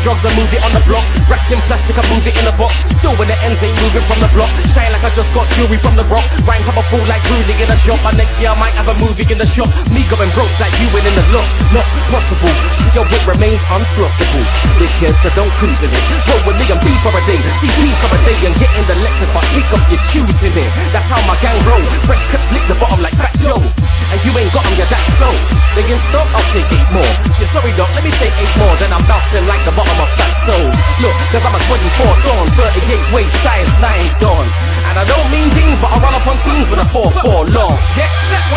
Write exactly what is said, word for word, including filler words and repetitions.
drugs and move it on the block. Wrapped in plastic, I move it in a box. Still when the ends ain't moving from the block. Shine like I just got jewelry from the rock. Rhyme powerful like Ruling in a shop. And next year I might have a movie in the shop. Me going broke like you win in the lock. Not possible. See your wit remains unflossable. Wicked, so don't cruise in it. Roll with me and B for a day. See P for a day and get in the Lexus, but take off your shoes in it. That's how my gang roll. Fresh clips lick the bottom like Fat Joe. And you ain't got them, you're that slow. They can stop, I'll take eight more. Shit, sorry doc, let me take eight more. Then I'm bouncing like the bottom of Fat Souls. Look, cause I'm a twenty-four dawn, thirty-eight waist size, nine's on. And I don't mean jeans, but I run up on teams with a four four long. Get set